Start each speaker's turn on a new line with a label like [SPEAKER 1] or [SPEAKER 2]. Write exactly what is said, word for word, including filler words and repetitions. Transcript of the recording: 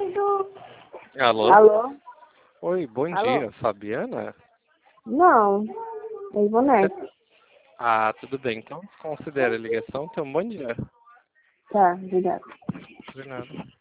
[SPEAKER 1] Alô?
[SPEAKER 2] Alô?
[SPEAKER 1] Oi, bom
[SPEAKER 2] Alô?
[SPEAKER 1] dia, Fabiana?
[SPEAKER 2] Não, é Ivonete.
[SPEAKER 1] Ah, tudo bem, então considera a ligação. Tenha um bom dia.
[SPEAKER 2] Tá, obrigada.
[SPEAKER 1] De nada.